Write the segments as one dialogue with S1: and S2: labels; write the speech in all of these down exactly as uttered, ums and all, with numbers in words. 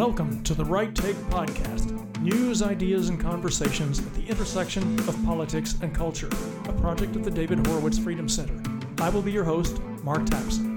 S1: Welcome to the Right Take Podcast, news, ideas, and conversations at the intersection of politics and culture, a project of the David Horowitz Freedom Center. I will be your host, Mark Tapson.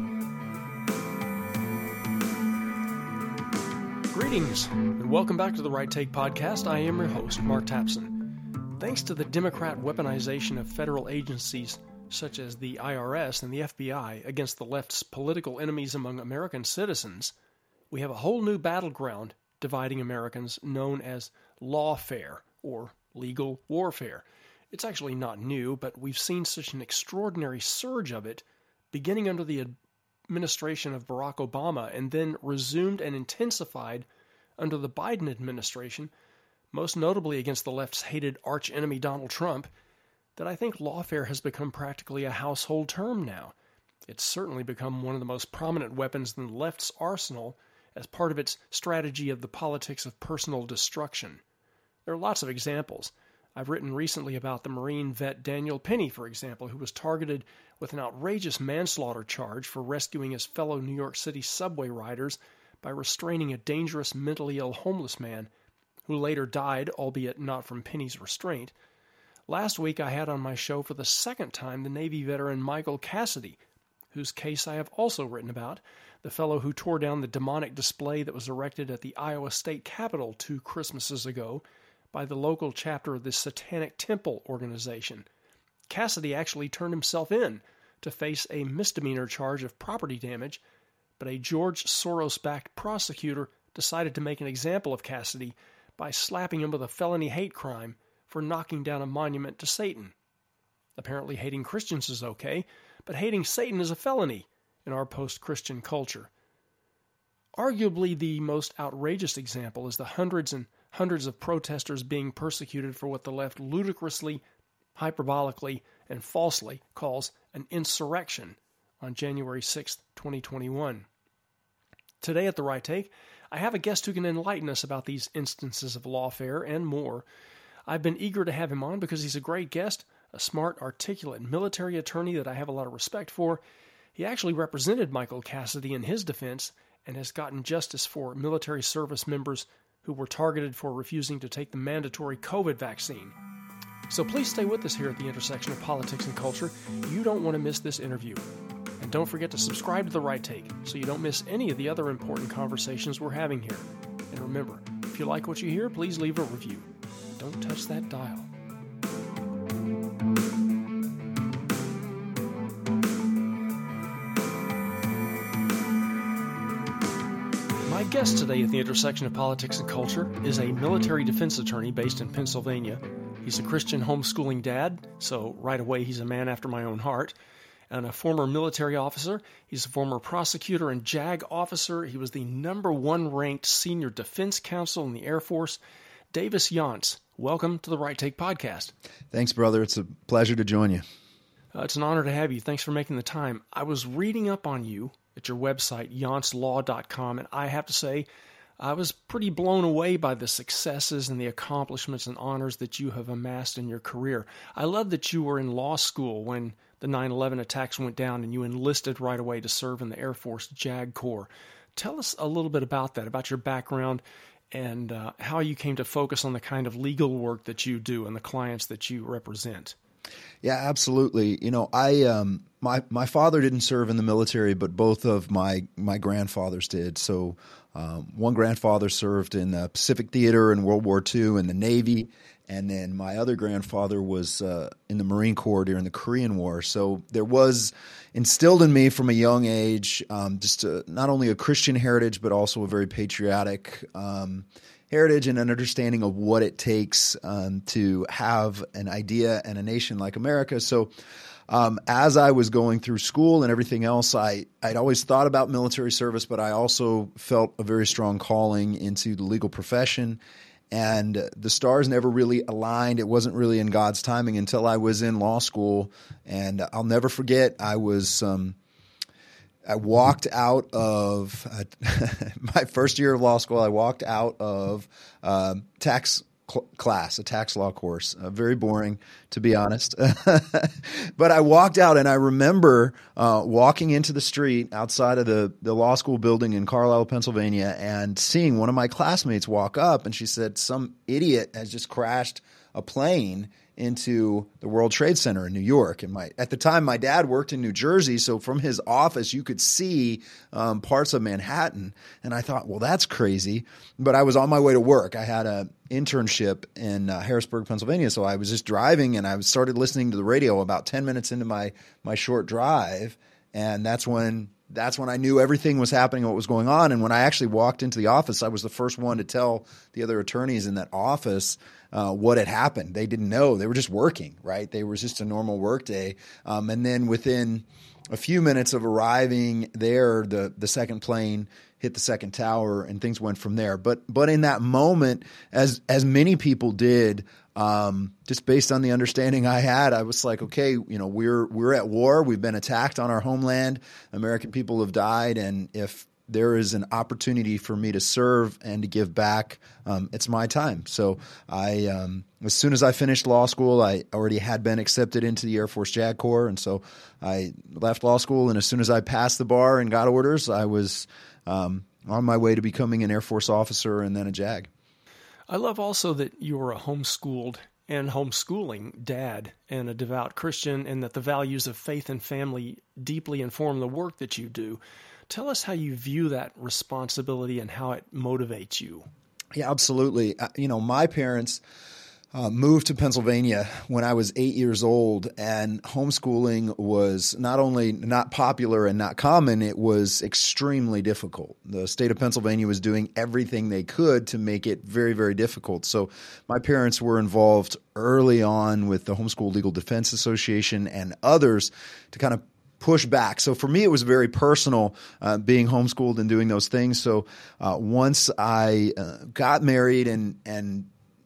S1: Greetings, and welcome back to the Right Take Podcast. I am your host, Mark Tapson. Thanks to the Democrat weaponization of federal agencies such as the I R S and the F B I against the left's political enemies among American citizens, we have a whole new battleground dividing Americans known as lawfare, or legal warfare. It's actually not new, but we've seen such an extraordinary surge of it beginning under the administration of Barack Obama and then resumed and intensified under the Biden administration, most notably against the left's hated archenemy Donald Trump, that I think lawfare has become practically a household term now. It's certainly become one of the most prominent weapons in the left's arsenal as part of its strategy of the politics of personal destruction. There are lots of examples. I've written recently about the Marine vet Daniel Penny, for example, who was targeted with an outrageous manslaughter charge for rescuing his fellow New York City subway riders by restraining a dangerous mentally ill homeless man who later died, albeit not from Penny's restraint. Last week I had on my show for the second time the Navy veteran Michael Cassidy, whose case I have also written about, the fellow who tore down the demonic display that was erected at the Iowa State Capitol two Christmases ago by the local chapter of the Satanic Temple organization. Cassidy actually turned himself in to face a misdemeanor charge of property damage, but a George Soros-backed prosecutor decided to make an example of Cassidy by slapping him with a felony hate crime for knocking down a monument to Satan. Apparently hating Christians is okay, but hating Satan is a felony in our post-Christian culture. Arguably the most outrageous example is the hundreds and hundreds of protesters being persecuted for what the left ludicrously, hyperbolically, and falsely calls an insurrection on January sixth, twenty twenty-one. Today at The Right Take, I have a guest who can enlighten us about these instances of lawfare and more. I've been eager to have him on because he's a great guest, a smart, articulate military attorney that I have a lot of respect for. He actually represented Michael Cassidy in his defense and has gotten justice for military service members who were targeted for refusing to take the mandatory COVID vaccine. So please stay with us here at the intersection of politics and culture. You don't want to miss this interview. And don't forget to subscribe to The Right Take so you don't miss any of the other important conversations we're having here. And remember, if you like what you hear, please leave a review. Don't touch that dial. My guest today at the intersection of politics and culture is a military defense attorney based in Pennsylvania. He's a Christian homeschooling dad, so right away he's a man after my own heart. And a former military officer. He's a former prosecutor and JAG officer. He was the number one ranked senior defense counsel in the Air Force. Davis Yontz, welcome to the Right Take Podcast.
S2: Thanks, brother. It's a pleasure to join you.
S1: Uh, it's an honor to have you. Thanks for making the time. I was reading up on you at your website, yontz law dot com, and I have to say, I was pretty blown away by the successes and the accomplishments and honors that you have amassed in your career. I love that you were in law school when the nine eleven attacks went down and you enlisted right away to serve in the Air Force JAG Corps. Tell us a little bit about that, about your background and uh, how you came to focus on the kind of legal work that you do and the clients that you represent.
S2: Yeah, absolutely. You know, I um, my my father didn't serve in the military, but both of my my grandfathers did. So um, one grandfather served in the Pacific Theater in World War Two in the Navy, and then my other grandfather was uh, in the Marine Corps during the Korean War. So there was instilled in me from a young age um, just a, not only a Christian heritage, but also a very patriotic um heritage and an understanding of what it takes um, to have an idea and a nation like America. So um, as I was going through school and everything else, I, I'd always thought about military service, but I also felt a very strong calling into the legal profession. And the stars never really aligned. It wasn't really in God's timing until I was in law school. And I'll never forget, I was um, – I walked out of uh, my first year of law school. I walked out of um, tax cl- class, a tax law course. Uh, very boring, to be honest. But I walked out, and I remember uh, walking into the street outside of the, the law school building in Carlisle, Pennsylvania, and seeing one of my classmates walk up, and she said, some idiot has just crashed a plane into the World Trade Center in New York. And my, at the time, my dad worked in New Jersey, so from his office, you could see um, parts of Manhattan. And I thought, well, that's crazy. But I was on my way to work. I had an internship in uh, Harrisburg, Pennsylvania, so I was just driving, and I started listening to the radio about ten minutes into my my short drive, and that's when that's when I knew everything was happening, what was going on. And when I actually walked into the office, I was the first one to tell the other attorneys in that office uh, what had happened. They didn't know. They were just working, right? They were just a normal work day. Um, and then within a few minutes of arriving there, the, the second plane hit the second tower, and things went from there. But but in that moment, as as many people did, um, just based on the understanding I had, I was like, okay, you know, we're we're at war. We've been attacked on our homeland. American people have died, and if there is an opportunity for me to serve and to give back, um, it's my time. So I, um, as soon as I finished law school, I already had been accepted into the Air Force JAG Corps, and so I left law school. And as soon as I passed the bar and got orders, I was um, on my way to becoming an Air Force officer and then a JAG.
S1: I love also that you were a homeschooled and homeschooling dad and a devout Christian, and that the values of faith and family deeply inform the work that you do. Tell us how you view that responsibility and how it motivates you.
S2: Yeah, absolutely. Uh, you know, my parents uh, moved to Pennsylvania when I was eight years old, and homeschooling was not only not popular and not common, it was extremely difficult. The state of Pennsylvania was doing everything they could to make it very, very difficult. So my parents were involved early on with the Homeschool Legal Defense Association and others to kind of push back. So for me, it was very personal uh, being homeschooled and doing those things. So uh, once I uh, got married and and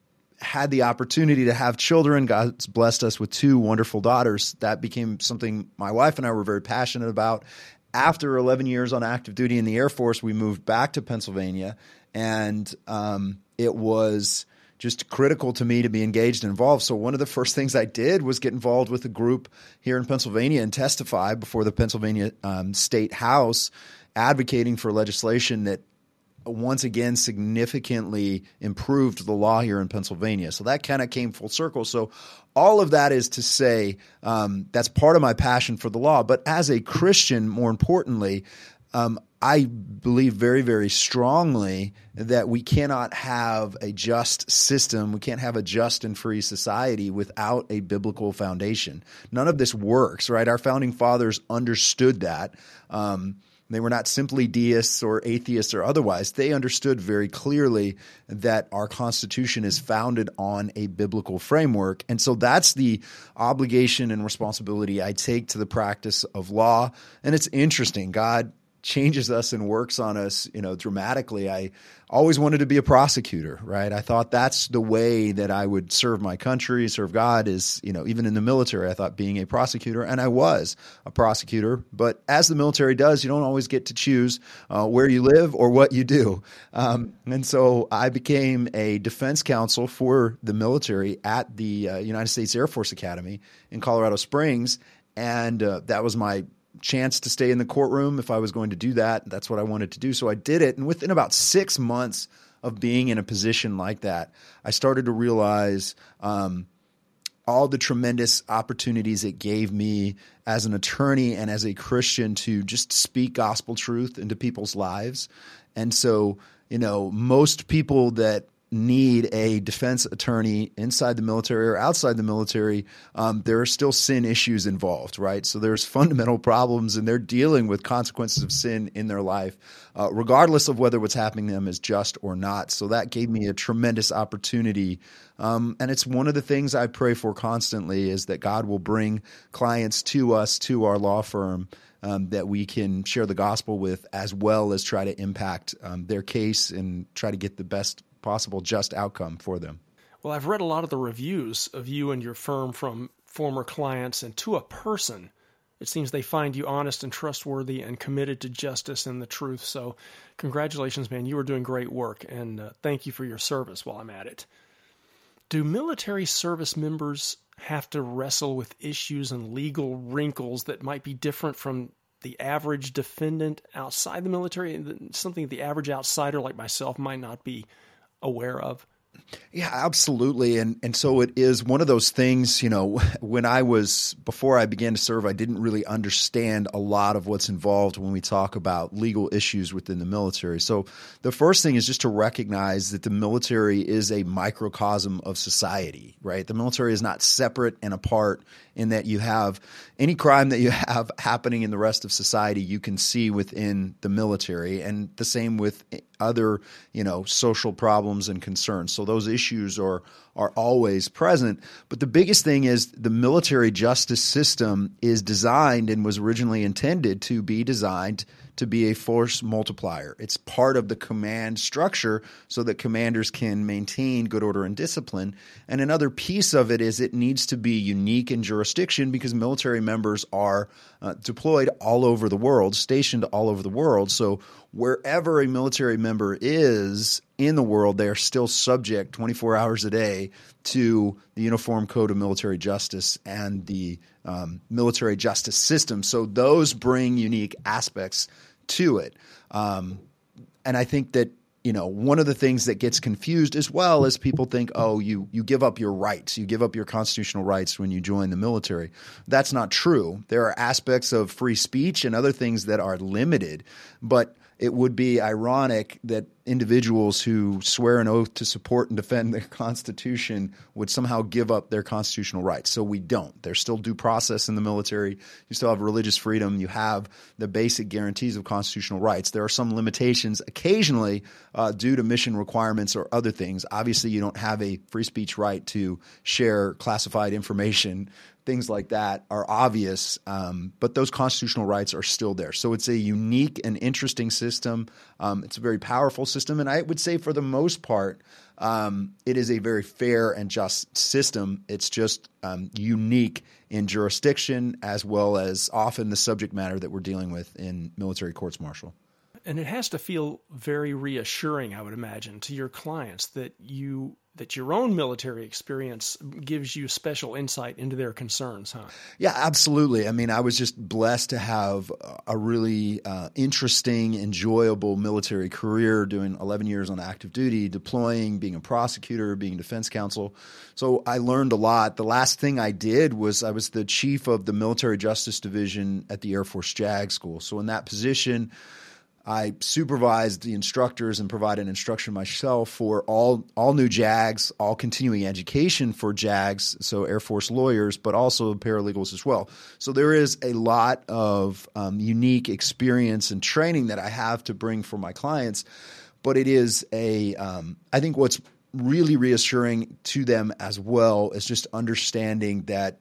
S2: had the opportunity to have children, God's blessed us with two wonderful daughters. That became something my wife and I were very passionate about. After eleven years on active duty in the Air Force, we moved back to Pennsylvania, and um, it was just critical to me to be engaged and involved. So one of the first things I did was get involved with a group here in Pennsylvania and testify before the Pennsylvania um, State House, advocating for legislation that once again significantly improved the law here in Pennsylvania. So that kind of came full circle. So all of that is to say um, that's part of my passion for the law. But as a Christian, more importantly, um, I believe very, very strongly that we cannot have a just system. We can't have a just and free society without a biblical foundation. None of this works, right? Our founding fathers understood that. Um, they were not simply deists or atheists or otherwise. They understood very clearly that our Constitution is founded on a biblical framework. And so that's the obligation and responsibility I take to the practice of law. And it's interesting. God changes us and works on us, you know, dramatically. I always wanted to be a prosecutor, right? I thought that's the way that I would serve my country, serve God is, you know, even in the military, I thought being a prosecutor, and I was a prosecutor. But as the military does, you don't always get to choose uh, where you live or what you do. Um, and so I became a defense counsel for the military at the uh, United States Air Force Academy in Colorado Springs. And uh, that was my chance to stay in the courtroom if I was going to do that. That's what I wanted to do. So I did it. And within about six months of being in a position like that, I started to realize um, all the tremendous opportunities it gave me as an attorney and as a Christian to just speak gospel truth into people's lives. And so, you know, most people that need a defense attorney inside the military or outside the military, um, there are still sin issues involved, right? So there's fundamental problems, and they're dealing with consequences of sin in their life, uh, regardless of whether what's happening to them is just or not. So that gave me a tremendous opportunity. Um, and it's one of the things I pray for constantly is that God will bring clients to us, to our law firm, Um, that we can share the gospel with, as well as try to impact um, their case and try to get the best possible just outcome for them.
S1: Well, I've read a lot of the reviews of you and your firm from former clients, and to a person, it seems they find you honest and trustworthy and committed to justice and the truth. So congratulations, man. You are doing great work, and uh, thank you for your service while I'm at it. Do military service members have to wrestle with issues and legal wrinkles that might be different from the average defendant outside the military, something the average outsider like myself might not be aware of?
S2: Yeah, absolutely. And and so it is one of those things, you know, when I was, before I began to serve, I didn't really understand a lot of what's involved when we talk about legal issues within the military. So the first thing is just to recognize that the military is a microcosm of society, right? The military is not separate and apart in that you have any crime that you have happening in the rest of society, you can see within the military, and the same with other, you know, social problems and concerns. So those issues are are always present. But the biggest thing is the military justice system is designed and was originally intended to be designed to be a force multiplier. It's part of the command structure so that commanders can maintain good order and discipline. And another piece of it is it needs to be unique in jurisdiction because military members are uh, deployed all over the world, stationed all over the world. So wherever a military member is in the world, they are still subject twenty-four hours a day to the Uniform Code of Military Justice and the um, military justice system. So those bring unique aspects to it. Um, and I think that, you know, one of the things that gets confused as well is people think, oh, you you give up your rights, you give up your constitutional rights when you join the military. That's not true. There are aspects of free speech and other things that are limited, but it would be ironic that individuals who swear an oath to support and defend the Constitution would somehow give up their constitutional rights. So we don't. There's still due process in the military. You still have religious freedom. You have the basic guarantees of constitutional rights. There are some limitations occasionally uh, due to mission requirements or other things. Obviously, you don't have a free speech right to share classified information. Things like that are obvious, um, but those constitutional rights are still there. So it's a unique and interesting system. Um, it's a very powerful system, and I would say for the most part, um, it is a very fair and just system. It's just um, unique in jurisdiction as well as often the subject matter that we're dealing with in military courts martial.
S1: And it has to feel very reassuring, I would imagine, to your clients that you that your own military experience gives you special insight into their concerns, huh?
S2: Yeah, absolutely. I mean, I was just blessed to have a really uh, interesting, enjoyable military career, doing eleven years on active duty, deploying, being a prosecutor, being defense counsel. So I learned a lot. The last thing I did was I was the chief of the Military Justice Division at the Air Force JAG School. So in that position, I supervised the instructors and provided instruction myself for all all new JAGs, all continuing education for JAGs, so Air Force lawyers, but also paralegals as well. So there is a lot of um, unique experience and training that I have to bring for my clients, but it is a um, – I think what's really reassuring to them as well is just understanding that,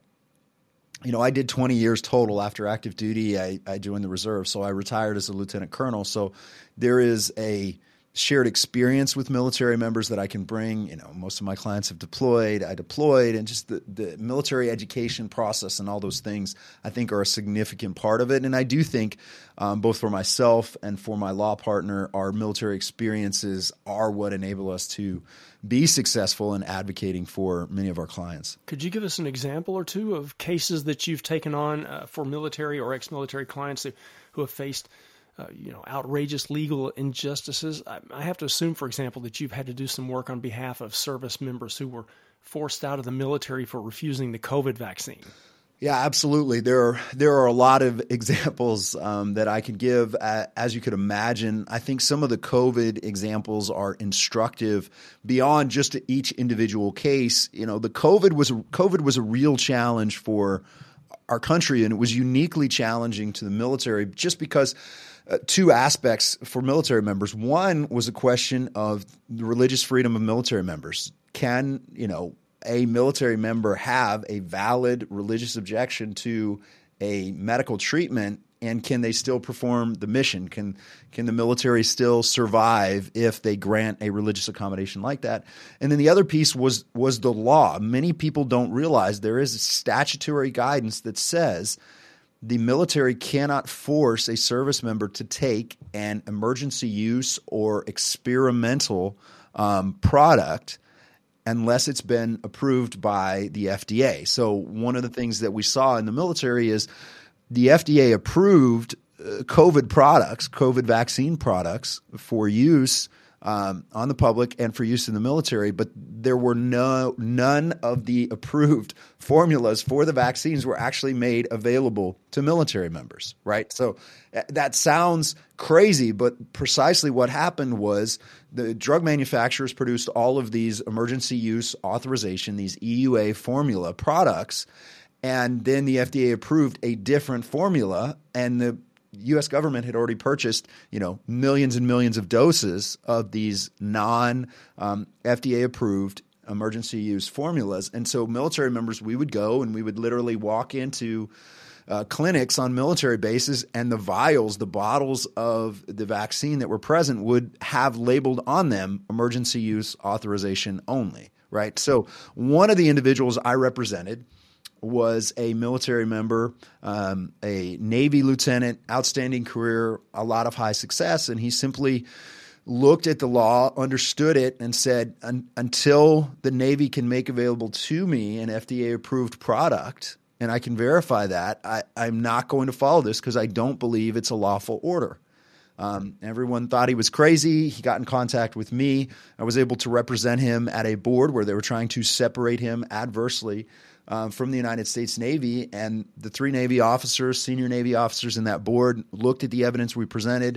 S2: you know, I did twenty years total after active duty. I, I joined the reserve, so I retired as a lieutenant colonel. So there is a shared experience with military members that I can bring. You know, most of my clients have deployed. I deployed, and just the, the military education process and all those things I think are a significant part of it. And I do think um, both for myself and for my law partner, our military experiences are what enable us to be successful in advocating for many of our clients.
S1: Could you give us an example or two of cases that you've taken on uh, for military or ex-military clients who, who have faced uh, you know, outrageous legal injustices? I, I have to assume, for example, that you've had to do some work on behalf of service members who were forced out of the military for refusing the COVID vaccine.
S2: Yeah, absolutely. There are there are a lot of examples um, that I could give. Uh, as you could imagine, I think some of the COVID examples are instructive beyond just each individual case. You know, the COVID was COVID was a real challenge for our country, and it was uniquely challenging to the military just because uh, two aspects for military members. One was a question of the religious freedom of military members. Can, you know, a military member have a valid religious objection to a medical treatment, and can they still perform the mission? Can can the military still survive if they grant a religious accommodation like that? And then the other piece was was the law. Many people don't realize there is statutory guidance that says the military cannot force a service member to take an emergency use or experimental um, product unless it's been approved by the F D A. So one of the things that we saw in the military is the F D A approved uh, COVID products, COVID vaccine products for use um, on the public and for use in the military, but there were no none of the approved formulas for the vaccines were actually made available to military members, right? So uh, that sounds crazy, but precisely what happened was the drug manufacturers produced all of these emergency use authorization, these E U A formula products, and then the F D A approved a different formula, and the U S government had already purchased, you know, millions and millions of doses of these non um, F D A approved emergency use formulas. And so military members, we would go and we would literally walk into uh, clinics on military bases, and the vials, the bottles of the vaccine that were present would have labeled on them emergency use authorization only, right? So one of the individuals I represented was a military member, um, a Navy lieutenant, outstanding career, a lot of high success, and he simply looked at the law, understood it, and said, until the Navy can make available to me an F D A-approved product, and I can verify that, I, I'm not going to follow this because I don't believe it's a lawful order. Um, everyone thought he was crazy. He got in contact with me. I was able to represent him at a board where they were trying to separate him adversely Um, from the United States Navy, and the three Navy officers, senior Navy officers in that board, looked at the evidence we presented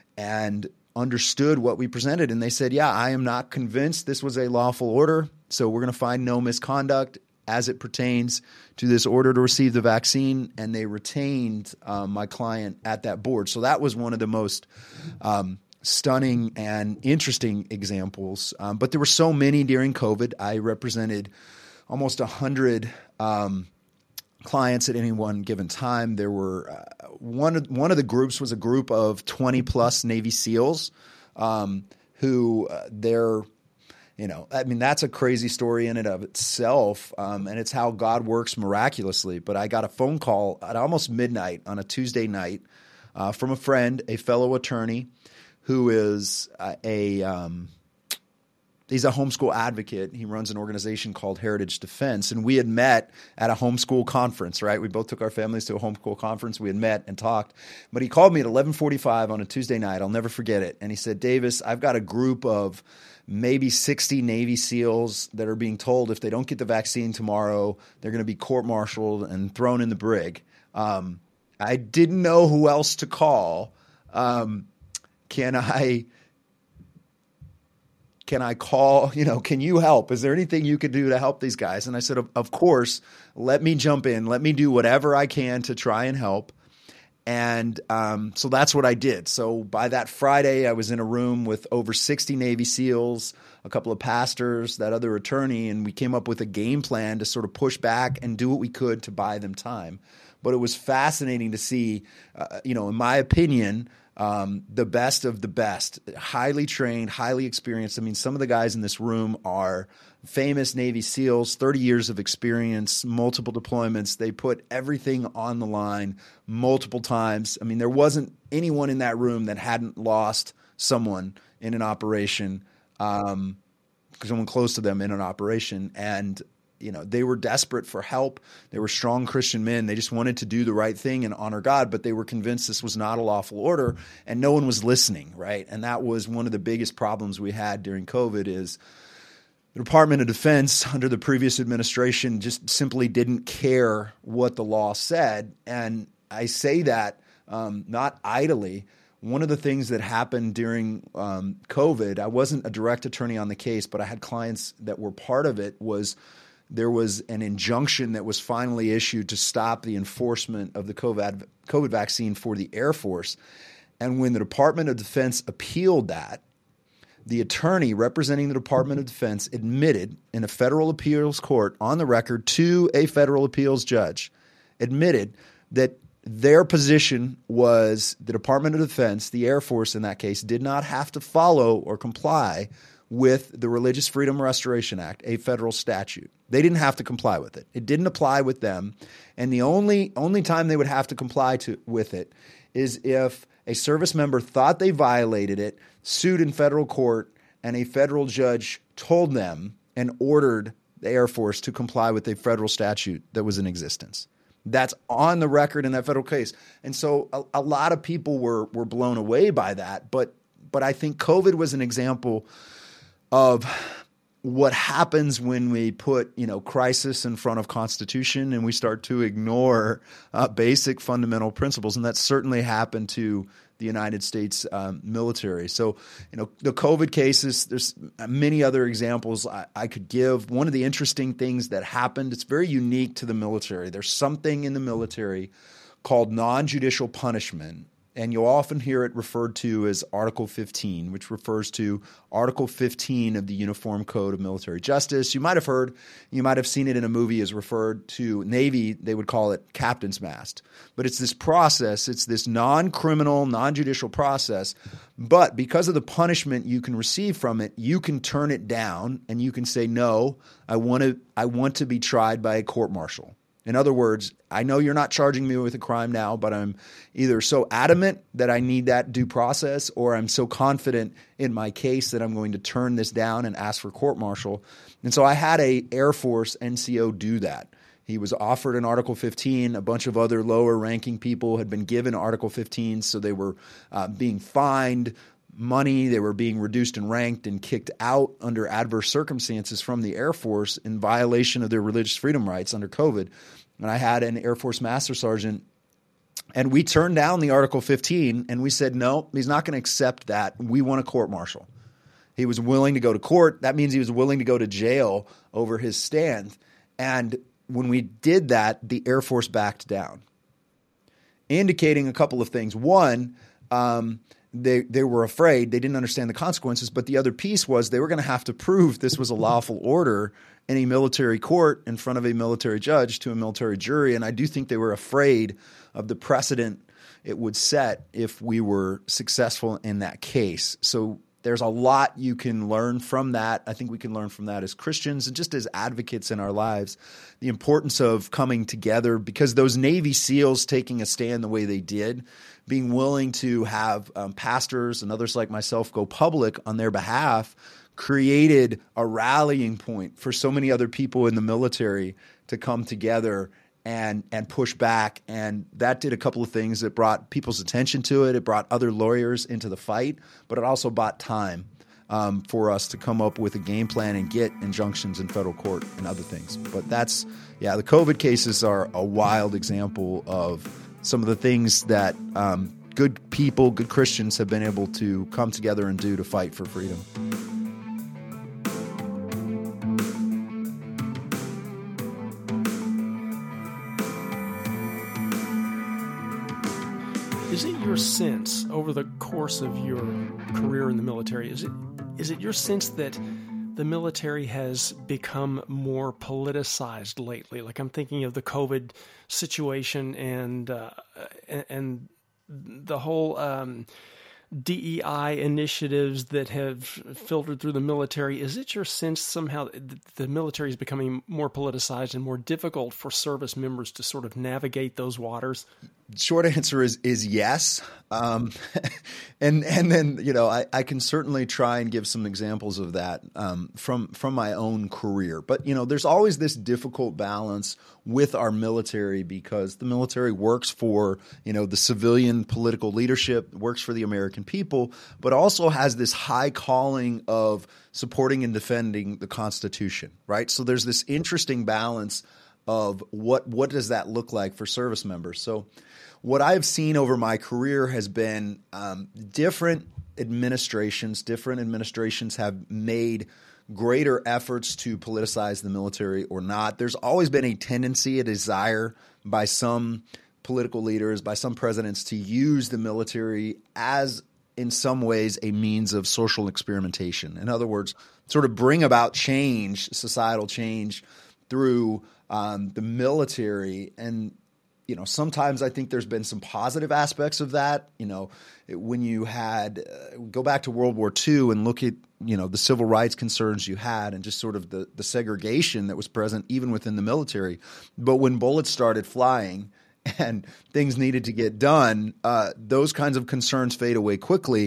S2: and understood what we presented. And they said, yeah, I am not convinced this was a lawful order, so we're going to find no misconduct as it pertains to this order to receive the vaccine. And they retained um, my client at that board. So that was one of the most um, stunning and interesting examples. Um, but there were so many during COVID. I represented almost one hundred um, clients at any one given time. There were uh, one of, one of the groups was a group of twenty plus Navy SEALs um, who uh, they're, you know, I mean, that's a crazy story in and of itself, um, and it's how God works miraculously. But I got a phone call at almost midnight on a Tuesday night uh, from a friend, a fellow attorney who is uh, a um, He's a homeschool advocate. He runs an organization called Heritage Defense. And we had met at a homeschool conference, right? We both took our families to a homeschool conference. We had met and talked. But he called me at eleven forty-five on a Tuesday night. I'll never forget it. And he said, Davis, I've got a group of maybe sixty Navy SEALs that are being told if they don't get the vaccine tomorrow, they're going to be court-martialed and thrown in the brig. Um, I didn't know who else to call. Um, can I... Can I call, you know, can you help? Is there anything you could do to help these guys? And I said, of, of course, let me jump in. Let me do whatever I can to try and help. And um, so that's what I did. So by that Friday, I was in a room with over sixty Navy SEALs, a couple of pastors, that other attorney, and we came up with a game plan to sort of push back and do what we could to buy them time. But it was fascinating to see, uh, you know, in my opinion, Um, the best of the best, highly trained, highly experienced. I mean, some of the guys in this room are famous Navy SEALs, thirty years of experience, multiple deployments. They put everything on the line multiple times. I mean, there wasn't anyone in that room that hadn't lost someone in an operation, um, someone close to them in an operation. And you know, they were desperate for help. They were strong Christian men. They just wanted to do the right thing and honor God, but they were convinced this was not a lawful order, and no one was listening, right? And that was one of the biggest problems we had during COVID is the Department of Defense under the previous administration just simply didn't care what the law said. And I say that um, not idly. One of the things that happened during um, COVID, I wasn't a direct attorney on the case, but I had clients that were part of it, was there was an injunction that was finally issued to stop the enforcement of the COVID, COVID vaccine for the Air Force. And when the Department of Defense appealed that, the attorney representing the Department of Defense admitted in a federal appeals court on the record to a federal appeals judge, admitted that their position was the Department of Defense, the Air Force in that case, did not have to follow or comply with the Religious Freedom Restoration Act, a federal statute. They didn't have to comply with it. It didn't apply with them. And the only only time they would have to comply to, with it is if a service member thought they violated it, sued in federal court, and a federal judge told them and ordered the Air Force to comply with a federal statute that was in existence. That's on the record in that federal case. And so a, a lot of people were were blown away by that. But but I think COVID was an example of what happens when we put, you know, crisis in front of Constitution and we start to ignore uh, basic fundamental principles. And that certainly happened to the United States um, military. So, you know, the COVID cases, there's many other examples I, I could give. One of the interesting things that happened, it's very unique to the military. There's something in the military called non-judicial punishment. And you'll often hear it referred to as Article fifteen, which refers to Article fifteen of the Uniform Code of Military Justice. You might have heard, you might have seen it in a movie as referred to Navy, they would call it Captain's Mast. But it's this process, it's this non-criminal, non-judicial process. But because of the punishment you can receive from it, you can turn it down and you can say, no, I want to, I want to be tried by a court-martial. In other words, I know you're not charging me with a crime now, but I'm either so adamant that I need that due process, or I'm so confident in my case that I'm going to turn this down and ask for court-martial. And so I had a Air Force N C O do that. He was offered an Article fifteen. A bunch of other lower-ranking people had been given Article fifteen, so they were uh, being fined money. They were being reduced and ranked and kicked out under adverse circumstances from the Air Force in violation of their religious freedom rights under COVID. And I had an Air Force Master Sergeant, and we turned down the Article fifteen, and we said, no, he's not going to accept that. We want a court-martial. He was willing to go to court. That means he was willing to go to jail over his stand. And when we did that, the Air Force backed down, indicating a couple of things. One, um, They they were afraid. They didn't understand the consequences. But the other piece was they were going to have to prove this was a lawful order in a military court in front of a military judge to a military jury. And I do think they were afraid of the precedent it would set if we were successful in that case. So there's a lot you can learn from that. I think we can learn from that as Christians and just as advocates in our lives, the importance of coming together, because those Navy SEALs taking a stand the way they did, being willing to have um, pastors and others like myself go public on their behalf, created a rallying point for so many other people in the military to come together and and push back. And that did a couple of things. It brought people's attention to it. It brought other lawyers into the fight, but it also bought time um, for us to come up with a game plan and get injunctions in federal court and other things. But that's, yeah, the COVID cases are a wild example of some of the things that um, good people, good Christians have been able to come together and do to fight for freedom.
S1: Is it your sense over the course of your career in the military, is it is it your sense that the military has become more politicized lately? Like, I'm thinking of the COVID situation and uh, and, and the whole um, D E I initiatives that have filtered through the military. Is it your sense somehow that the military is becoming more politicized and more difficult for service members to sort of navigate those waters?
S2: Short answer is is yes. Um, and and then, you know, I, I can certainly try and give some examples of that um, from from my own career. But, you know, there's always this difficult balance with our military, because the military works for, you know, the civilian political leadership, works for the American people, but also has this high calling of supporting and defending the Constitution, right? So there's this interesting balance of what what does that look like for service members. So what I've seen over my career has been um, different administrations, different administrations have made greater efforts to politicize the military or not. There's always been a tendency, a desire by some political leaders, by some presidents, to use the military as, in some ways, a means of social experimentation. In other words, sort of bring about change, societal change, through um, the military. And, you know, sometimes I think there's been some positive aspects of that. You know, when you had uh, go back to World War Two and look at, you know, the civil rights concerns you had and just sort of the, the segregation that was present even within the military. But when bullets started flying and things needed to get done, uh, those kinds of concerns fade away quickly.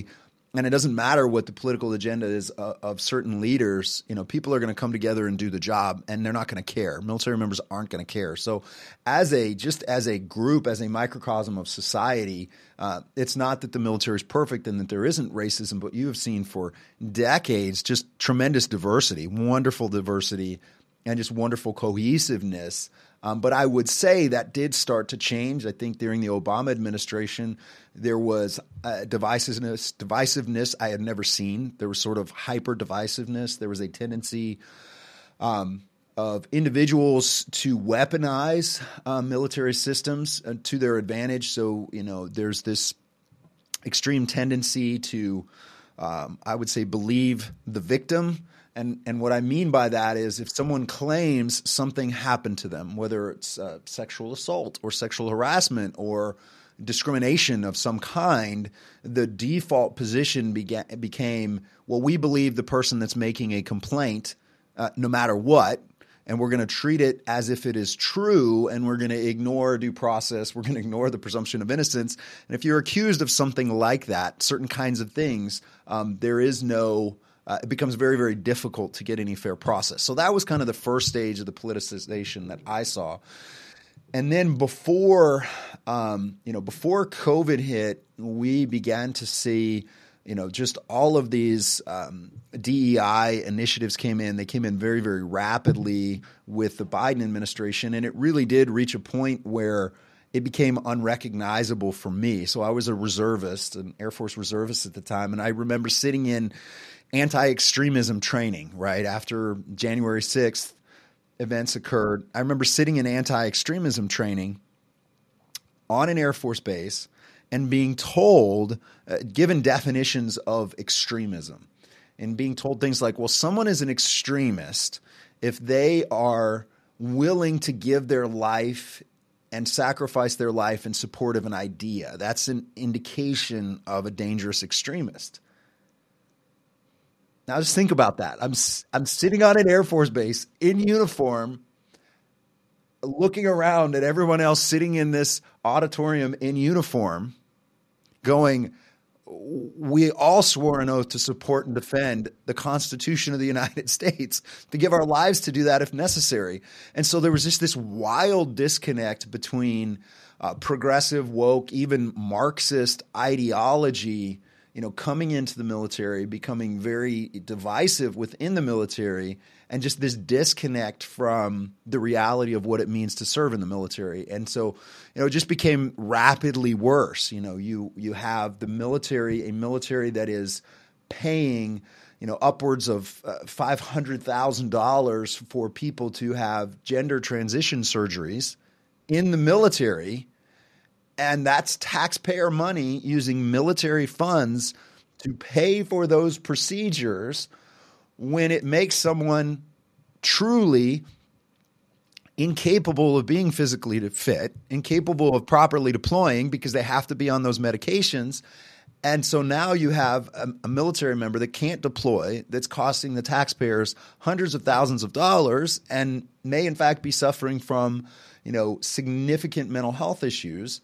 S2: and it doesn't matter what the political agenda is uh, of certain leaders, you know, people are going to come together and do the job, and they're not going to care. Military members aren't going to care. So as a, just as a group, as a microcosm of society, uh, it's not that the military is perfect and that there isn't racism, but you have seen for decades just tremendous diversity, wonderful diversity, and just wonderful cohesiveness. Um, but I would say that did start to change. I think during the Obama administration, there was uh, divisiveness, divisiveness I had never seen. There was sort of hyper divisiveness. There was a tendency um, of individuals to weaponize uh, military systems uh, to their advantage. So, you know, there's this extreme tendency to, um, I would say, believe the victim. And and what I mean by that is if someone claims something happened to them, whether it's uh, sexual assault or sexual harassment or discrimination of some kind, the default position began, became, well, we believe the person that's making a complaint uh, no matter what, and we're going to treat it as if it is true, and we're going to ignore due process. We're going to ignore the presumption of innocence. And if you're accused of something like that, certain kinds of things, um, there is no Uh, it becomes very, very difficult to get any fair process. So that was kind of the first stage of the politicization that I saw. And then before, um, you know, before COVID hit, we began to see, you know, just all of these um, D E I initiatives came in. They came in very, very rapidly with the Biden administration, and it really did reach a point where it became unrecognizable for me. So I was a reservist, an Air Force reservist at the time, and I remember sitting in anti-extremism training right after January sixth events occurred. I remember sitting in anti-extremism training on an Air Force base and being told, uh, given definitions of extremism, and being told things like, well, someone is an extremist if they are willing to give their life and sacrifice their life in support of an idea. That's an indication of a dangerous extremist. Now just think about that. I'm I'm sitting on an Air Force base in uniform, looking around at everyone else sitting in this auditorium in uniform, going, we all swore an oath to support and defend the Constitution of the United States, to give our lives to do that if necessary. And so there was just this wild disconnect between uh, progressive, woke, even Marxist ideology, you know, coming into the military, becoming very divisive within the military, and just this disconnect from the reality of what it means to serve in the military. And so, you know, it just became rapidly worse. You know, you you have the military, a military that is paying, you know, upwards of uh, five hundred thousand dollars for people to have gender transition surgeries in the military. And that's taxpayer money using military funds to pay for those procedures, when it makes someone truly incapable of being physically fit, incapable of properly deploying because they have to be on those medications. And so now you have a, a military member that can't deploy, that's costing the taxpayers hundreds of thousands of dollars, and may in fact be suffering from, you know, significant mental health issues.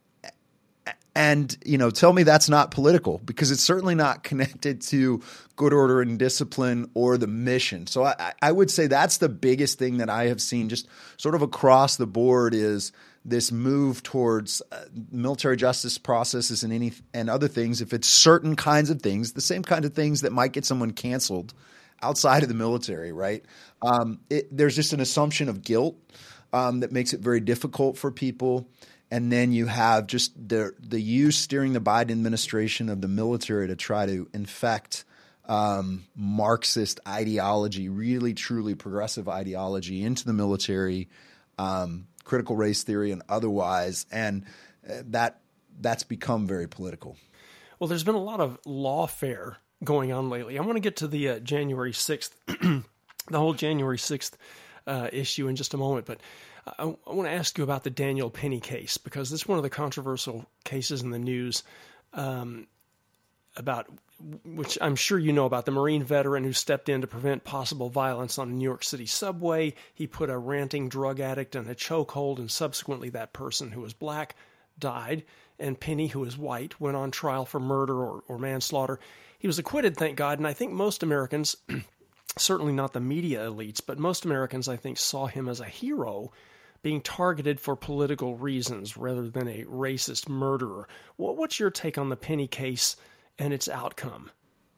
S2: And, you know, tell me that's not political, because it's certainly not connected to good order and discipline or the mission. So I, I would say that's the biggest thing that I have seen just sort of across the board, is this move towards uh, military justice processes and any and other things. If it's certain kinds of things, the same kind of things that might get someone canceled outside of the military, right? Um, it, there's just an assumption of guilt um, that makes it very difficult for people. And then you have just the the use during the Biden administration of the military to try to infect um, Marxist ideology, really truly progressive ideology, into the military, um, critical race theory and otherwise, and that that's become very political.
S1: Well, there's been a lot of lawfare going on lately. I want to get to the uh, January sixth, the whole January sixth uh, issue in just a moment, but I, I want to ask you about the Daniel Penny case, because this is one of the controversial cases in the news, um, about which I'm sure you know about, the Marine veteran who stepped in to prevent possible violence on a New York City subway. He put a ranting drug addict in a chokehold, and subsequently that person, who was black, died, and Penny, who is white, went on trial for murder or, or manslaughter. He was acquitted, thank God, and I think most Americans, certainly not the media elites, but most Americans, I think, saw him as a hero being targeted for political reasons rather than a racist murderer. What's your take on the Penny case and its outcome?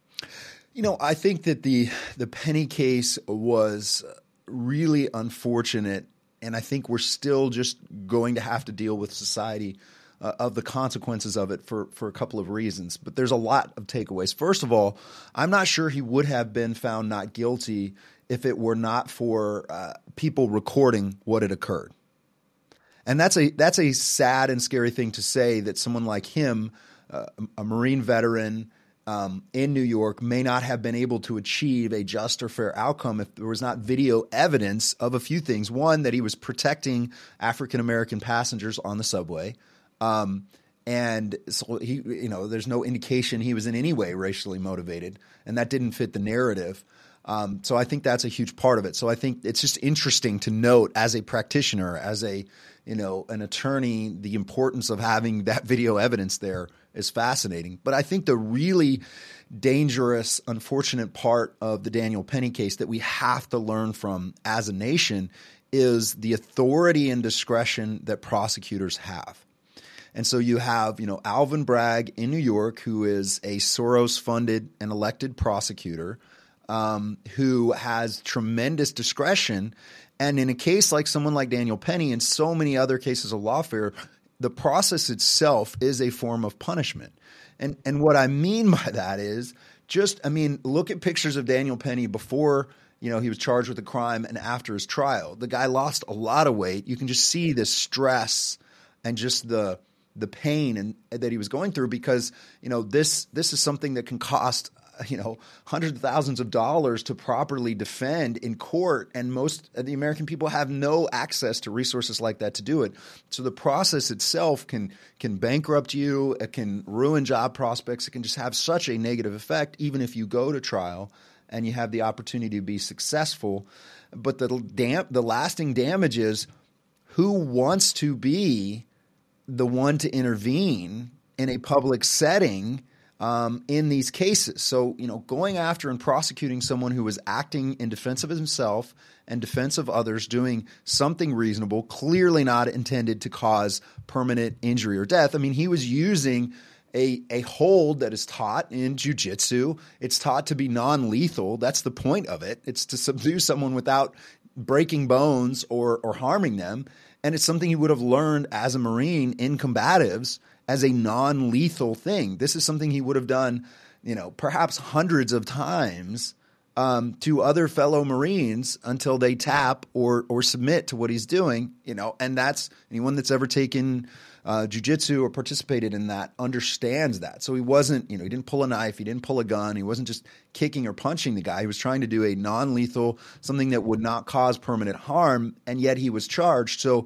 S2: You know, I think that the the Penny case was really unfortunate, and I think we're still just going to have to deal with society uh, of the consequences of it for, for a couple of reasons. But there's a lot of takeaways. First of all, I'm not sure he would have been found not guilty if it were not for uh, people recording what had occurred. And that's a that's a sad and scary thing to say, that someone like him, uh, a Marine veteran um, in New York, may not have been able to achieve a just or fair outcome if there was not video evidence of a few things. One, that he was protecting African-American passengers on the subway. Um, and so he, you know, there's no indication he was in any way racially motivated, and that didn't fit the narrative. Um, so I think that's a huge part of it. So I think it's just interesting to note, as a practitioner, as a, you know, an attorney, the importance of having that video evidence there is fascinating. But I think the really dangerous, unfortunate part of the Daniel Penny case that we have to learn from as a nation is the authority and discretion that prosecutors have. And so you have, you know, Alvin Bragg in New York, who is a Soros-funded and elected prosecutor, Um, who has tremendous discretion. And in a case like someone like Daniel Penny and so many other cases of lawfare, the process itself is a form of punishment. And and what I mean by that is just, I mean, look at pictures of Daniel Penny before, you know, he was charged with a crime and after his trial. The guy lost a lot of weight. You can just see the stress and just the the pain and that he was going through, because, you know, this this is something that can cost, you know, hundreds of thousands of dollars to properly defend in court. And most of the American people have no access to resources like that to do it. So the process itself can can bankrupt you. It can ruin job prospects. It can just have such a negative effect, even if you go to trial and you have the opportunity to be successful. But the dam- the lasting damage is, who wants to be the one to intervene in a public setting Um, in these cases? So, you know, going after and prosecuting someone who was acting in defense of himself and defense of others, doing something reasonable, clearly not intended to cause permanent injury or death. I mean, he was using a, a hold that is taught in jiu-jitsu. It's taught to be non-lethal. That's the point of it. It's to subdue someone without breaking bones or, or harming them. And it's something he would have learned as a Marine in combatives as a non-lethal thing. This is something he would have done, you know, perhaps hundreds of times um, to other fellow Marines until they tap or or submit to what he's doing, you know. And that's anyone that's ever taken uh, jiu-jitsu or participated in that understands that. So he wasn't, you know, he didn't pull a knife, he didn't pull a gun, he wasn't just kicking or punching the guy. He was trying to do a non-lethal, something that would not cause permanent harm, and yet he was charged. So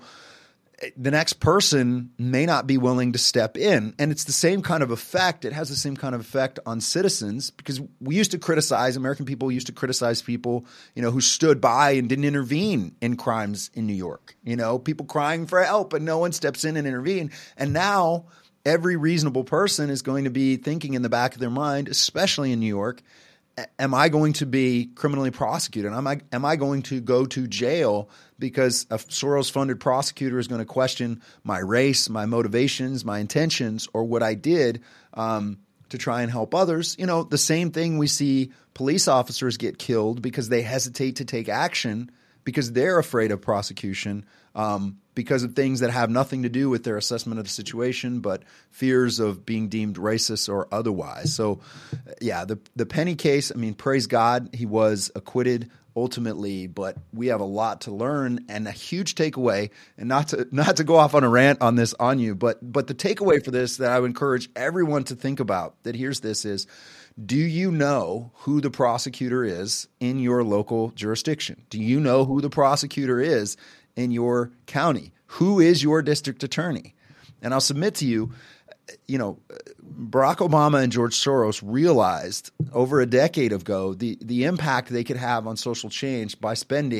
S2: the next person may not be willing to step in. And it's the same kind of effect. It has the same kind of effect on citizens, because we used to criticize, American people used to criticize people, you know, who stood by and didn't intervene in crimes in New York. You know, people crying for help and no one steps in and intervene. And now every reasonable person is going to be thinking in the back of their mind, especially in New York, am I going to be criminally prosecuted? Am I, am I going to go to jail because a Soros-funded prosecutor is going to question my race, my motivations, my intentions, or what I did um, to try and help others? You know, the same thing we see police officers get killed because they hesitate to take action because they're afraid of prosecution, um, because of things that have nothing to do with their assessment of the situation, but fears of being deemed racist or otherwise. So, yeah, the the Penny case, I mean, praise God, he was acquitted ultimately, but we have a lot to learn and a huge takeaway. And not to not to go off on a rant on this on you, but but the takeaway for this that I would encourage everyone to think about, that here's this is, do you know who the prosecutor is in your local jurisdiction? Do you know who the prosecutor is in your county? Who is your district attorney? And I'll submit to you, you know, Barack Obama and George Soros realized over a decade ago the, the impact they could have on social change by spending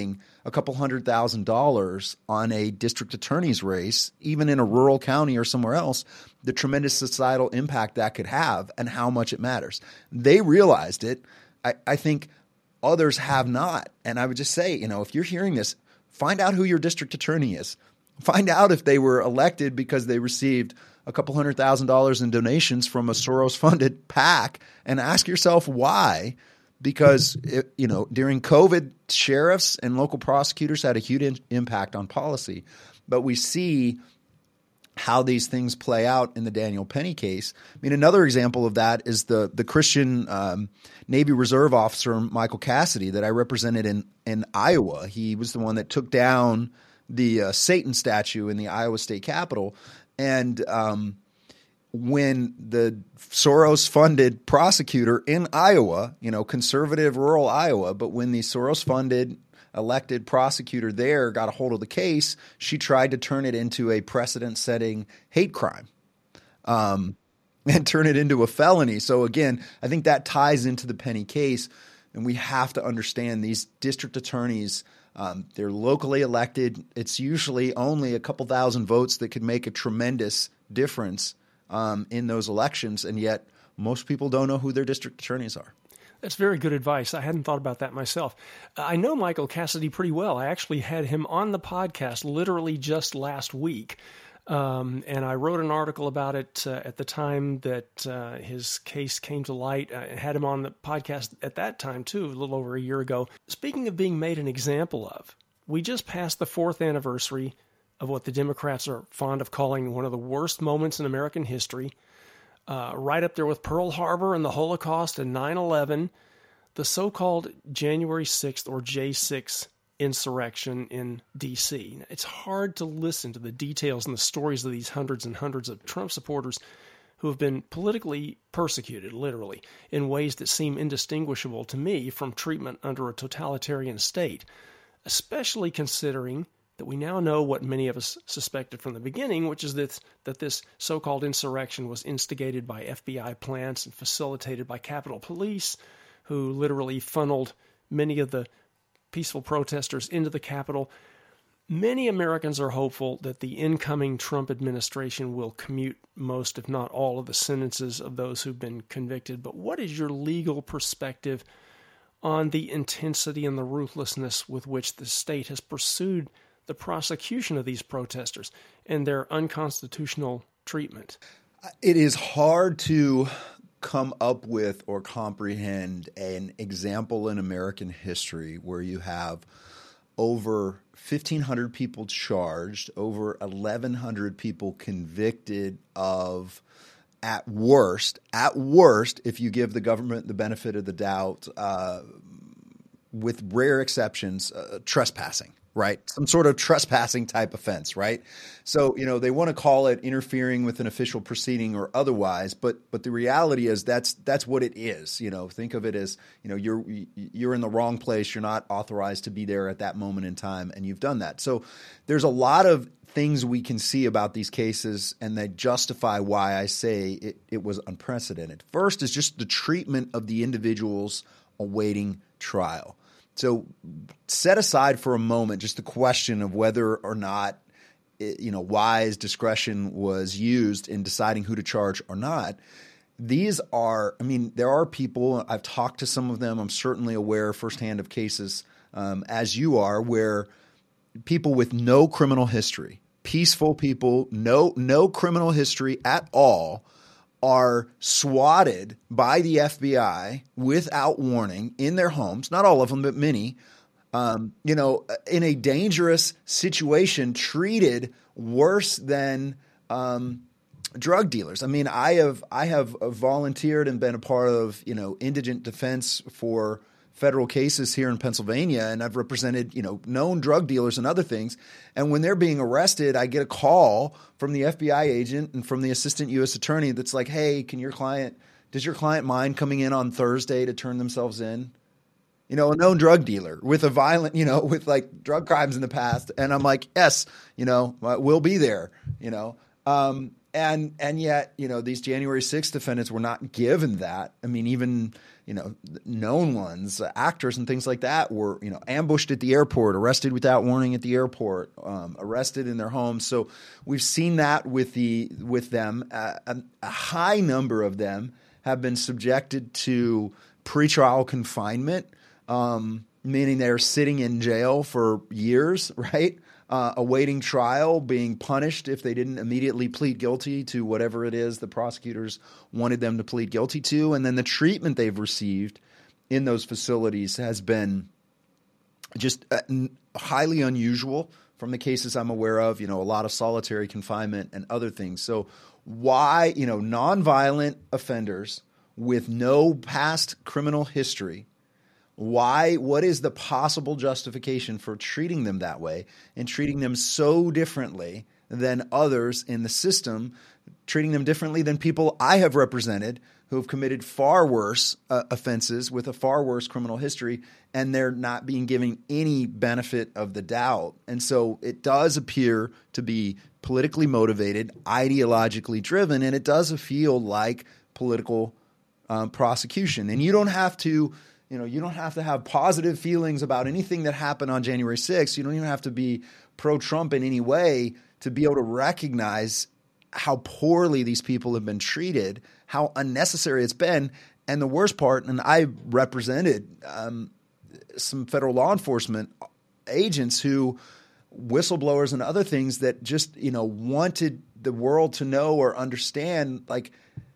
S2: a couple hundred thousand dollars on a district attorney's race, even in a rural county or somewhere else, the tremendous societal impact that could have and how much it matters. They realized it. I, I think others have not. And I would just say, you know, if you're hearing this, find out who your district attorney is. Find out if they were elected because they received a couple hundred thousand dollars in donations from a Soros-funded PAC, and ask yourself why. Because, it, you know, during COVID, sheriffs and local prosecutors had a huge in- impact on policy. But we see how these things play out in the Daniel Penny case. I mean, another example of that is the the Christian um, Navy Reserve officer, Michael Cassidy, that I represented in, in Iowa. He was the one that took down the uh, Satan statue in the Iowa State Capitol. And um, when the Soros-funded prosecutor in Iowa, you know, conservative rural Iowa, but when the Soros-funded elected prosecutor there got a hold of the case, she tried to turn it into a precedent-setting hate crime um, and turn it into a felony. So again, I think that ties into the Penny case, and we have to understand these district attorneys. Um, they're locally elected. It's usually only a couple thousand votes that could make a tremendous difference um, in those elections, and yet most people don't know who their district attorneys are.
S1: That's very good advice. I hadn't thought about that myself. I know Michael Cassidy pretty well. I actually had him on the podcast literally just last week. Um, and I wrote an article about it uh, at the time that uh, his case came to light. I had him on the podcast at that time, too, a little over a year ago. Speaking of being made an example of, we just passed the fourth anniversary of what the Democrats are fond of calling one of the worst moments in American history, uh, right up there with Pearl Harbor and the Holocaust and nine eleven, the so-called January sixth or J six insurrection in D C. It's hard to listen to the details and the stories of these hundreds and hundreds of Trump supporters who have been politically persecuted, literally, in ways that seem indistinguishable to me from treatment under a totalitarian state, especially considering that we now know what many of us suspected from the beginning, which is that, that this so-called insurrection was instigated by F B I plants and facilitated by Capitol Police, who literally funneled many of the peaceful protesters into the Capitol. Many Americans are hopeful that the incoming Trump administration will commute most, if not all, of the sentences of those who've been convicted. But what is your legal perspective on the intensity and the ruthlessness with which the state has pursued the prosecution of these protesters and their unconstitutional treatment?
S2: It is hard to come up with or comprehend an example in American history where you have over fifteen hundred people charged, over eleven hundred people convicted of, at worst, at worst, if you give the government the benefit of the doubt, uh, with rare exceptions, uh, trespassing. Right? Some sort of trespassing type offense, right? So, you know, they want to call it interfering with an official proceeding or otherwise, but but the reality is that's that's what it is. You know, think of it as, you know, you're you're in the wrong place, you're not authorized to be there at that moment in time, and you've done that. So there's a lot of things we can see about these cases, and they justify why I say it, it was unprecedented. First is just the treatment of the individuals awaiting trial. So set aside for a moment just the question of whether or not, you know, wise discretion was used in deciding who to charge or not. These are, I mean, there are people, I've talked to some of them, I'm certainly aware firsthand of cases, um, as you are, where people with no criminal history, peaceful people, no no criminal history at all, are swatted by the F B I without warning in their homes, not all of them, but many, um, you know, in a dangerous situation, treated worse than um, drug dealers. I mean, I have I have volunteered and been a part of, you know, indigent defense for federal cases here in Pennsylvania, and I've represented, you know, known drug dealers and other things. And when they're being arrested, I get a call from the F B I agent and from the assistant U S attorney that's like, "Hey, can your client, does your client mind coming in on Thursday to turn themselves in?" You know, a known drug dealer with a violent, you know, with like drug crimes in the past. And I'm like, "Yes, you know, we'll be there," you know. Um, and and yet, you know, these January sixth defendants were not given that. I mean, even, you know, known ones, uh, actors and things like that were, you know, ambushed at the airport, arrested without warning at the airport, um, arrested in their homes. So we've seen that with the with them. Uh, a, a high number of them have been subjected to pretrial confinement, um, meaning they're sitting in jail for years, right? Uh, awaiting trial, being punished if they didn't immediately plead guilty to whatever it is the prosecutors wanted them to plead guilty to. And then the treatment they've received in those facilities has been just uh, n- highly unusual from the cases I'm aware of, you know, a lot of solitary confinement and other things. So why, you know, nonviolent offenders with no past criminal history, why, what is the possible justification for treating them that way and treating them so differently than others in the system, treating them differently than people I have represented who have committed far worse uh, offenses with a far worse criminal history, and they're not being given any benefit of the doubt. And so it does appear to be politically motivated, ideologically driven, and it does feel like political um, prosecution. And you don't have to You know, you don't have to have positive feelings about anything that happened on January sixth. You don't even have to be pro-Trump in any way to be able to recognize how poorly these people have been treated, how unnecessary it's been. And the worst part, and I represented um, some federal law enforcement agents who, whistleblowers and other things that just, you know, wanted the world to know or understand, like,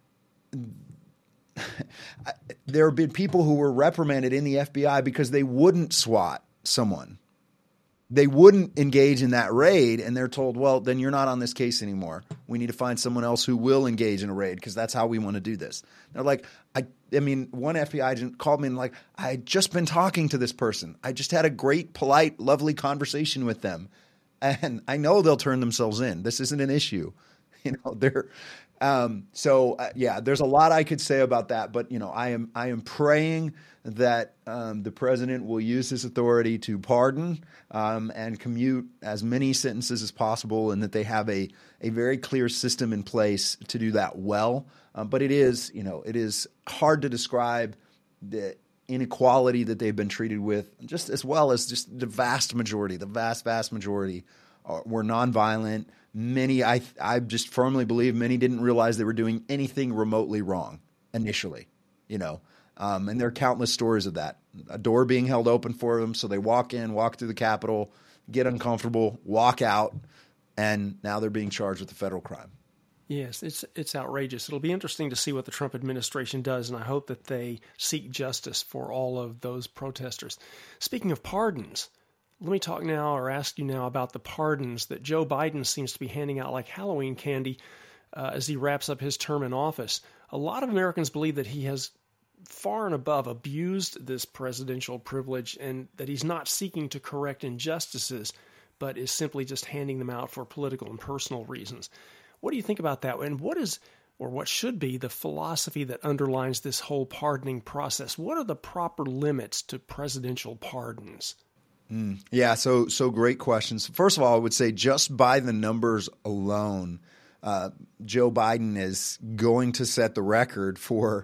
S2: there have been people who were reprimanded in the F B I because they wouldn't SWAT someone. They wouldn't engage in that raid, and they're told, well, then you're not on this case anymore. We need to find someone else who will engage in a raid because that's how we want to do this. They're like, I, I mean, one F B I agent called me and like, I had just been talking to this person. I just had a great, polite, lovely conversation with them. And I know they'll turn themselves in. This isn't an issue. You know, they're um, so uh, yeah, there's a lot I could say about that, but you know, I am I am praying that um, the president will use his authority to pardon um, and commute as many sentences as possible, and that they have a a very clear system in place to do that well. Um, but it is, you know, it is hard to describe the inequality that they've been treated with, just as well as just the vast majority, the vast vast majority are, were nonviolent. Many, I I just firmly believe many didn't realize they were doing anything remotely wrong initially, you know, um, and there are countless stories of that. A door being held open for them, so they walk in, walk through the Capitol, get uncomfortable, walk out, and now they're being charged with a federal crime.
S1: Yes, it's it's outrageous. It'll be interesting to see what the Trump administration does, and I hope that they seek justice for all of those protesters. Speaking of pardons, let me talk now or ask you now about the pardons that Joe Biden seems to be handing out like Halloween candy uh, as he wraps up his term in office. A lot of Americans believe that he has far and above abused this presidential privilege and that he's not seeking to correct injustices, but is simply just handing them out for political and personal reasons. What do you think about that? And what is, or what should be, the philosophy that underlines this whole pardoning process? What are the proper limits to presidential pardons?
S2: Mm, yeah, so so great questions. First of all, I would say just by the numbers alone, uh, Joe Biden is going to set the record for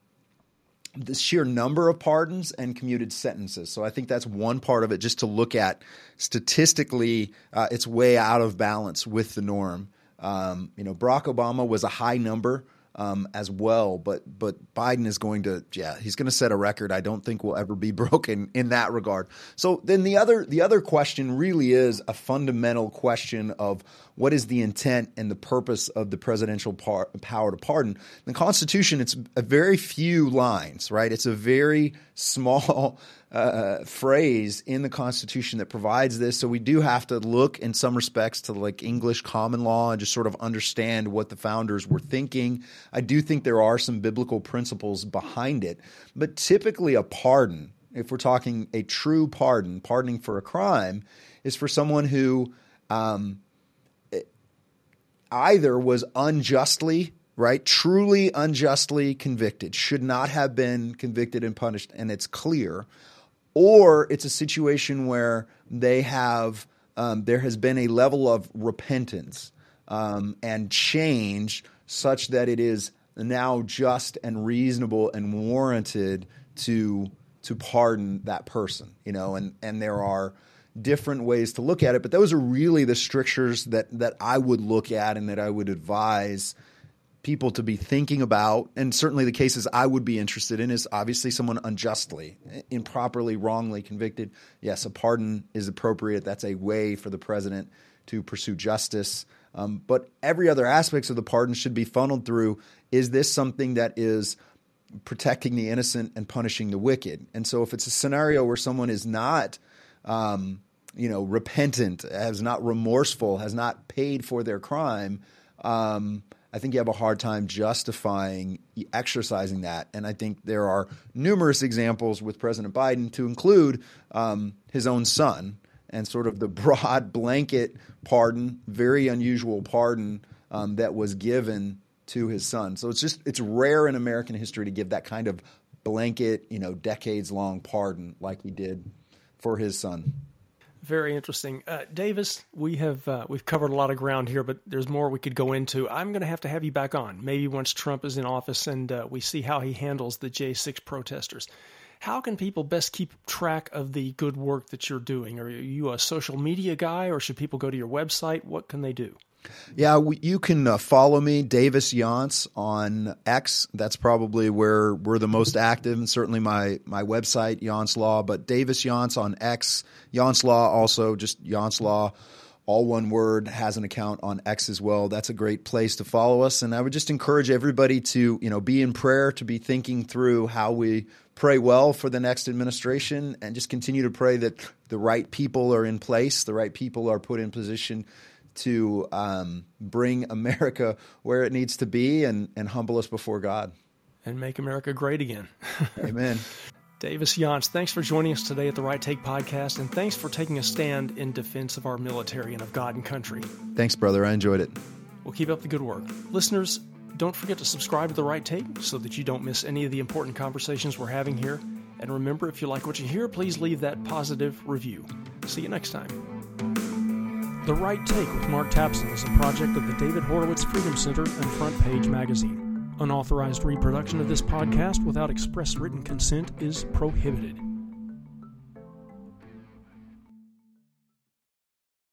S2: the sheer number of pardons and commuted sentences. So I think that's one part of it, just to look at statistically, uh, it's way out of balance with the norm. Um, you know, Barack Obama was a high number um, as well, but but Biden is going to, yeah, he's going to set a record I don't think will ever be broken in that regard. So then the other the other question really is a fundamental question of what is the intent and the purpose of the presidential par- power to pardon. In the Constitution, it's a very few lines, right? It's a very small uh, phrase in the Constitution that provides this. So we do have to look in some respects to like English common law and just sort of understand what the founders were thinking. I do think there are some biblical principles behind it, but typically a pardon, if we're talking a true pardon, pardoning for a crime, is for someone who um, either was unjustly, right, truly unjustly convicted, should not have been convicted and punished, and it's clear, or it's a situation where they have um, there has been a level of repentance um, and change such that it is now just and reasonable and warranted to to pardon that person, you know, and, and there are different ways to look at it, but those are really the strictures that that I would look at and that I would advise people to be thinking about. And certainly the cases I would be interested in is obviously someone unjustly, improperly, wrongly convicted. Yes, a pardon is appropriate. That's a way for the president to pursue justice. Um, but every other aspect of the pardon should be funneled through, is this something that is protecting the innocent and punishing the wicked? And so if it's a scenario where someone is not, um, you know, repentant, has not remorseful, has not paid for their crime, um, I think you have a hard time justifying exercising that. And I think there are numerous examples with President Biden, to include um, his own son, and sort of the broad blanket pardon, very unusual pardon um, that was given to his son. So it's just, it's rare in American history to give that kind of blanket, you know, decades long pardon like he did for his son.
S1: Very interesting. Uh, Davis, we have, uh, we've covered a lot of ground here, but there's more we could go into. I'm going to have to have you back on, maybe once Trump is in office and uh, we see how he handles the J six protesters. How can people best keep track of the good work that you're doing? Are you a social media guy, or should people go to your website? What can they do?
S2: Yeah, we, you can uh, follow me, Davis Yontz, on X. That's probably where we're the most active, and certainly my my website, Yontz Law. But Davis Yontz on X, Yontz Law also, just Yontz Law, all one word, has an account on X as well. That's a great place to follow us. And I would just encourage everybody to, you know, be in prayer, to be thinking through how we pray well for the next administration, and just continue to pray that the right people are in place, the right people are put in position to um, bring America where it needs to be, and, and humble us before God.
S1: And make America great again.
S2: Amen.
S1: Davis Yontz, thanks for joining us today at the Right Take Podcast, and thanks for taking a stand in defense of our military and of God and country.
S2: Thanks, brother. I enjoyed it.
S1: We'll keep up the good work. Listeners, don't forget to subscribe to The Right Take so that you don't miss any of the important conversations we're having here. And remember, if you like what you hear, please leave that positive review. See you next time. The Right Take with Mark Tapson is a project of the David Horowitz Freedom Center and Front Page Magazine. Unauthorized reproduction of this podcast without express written consent is prohibited.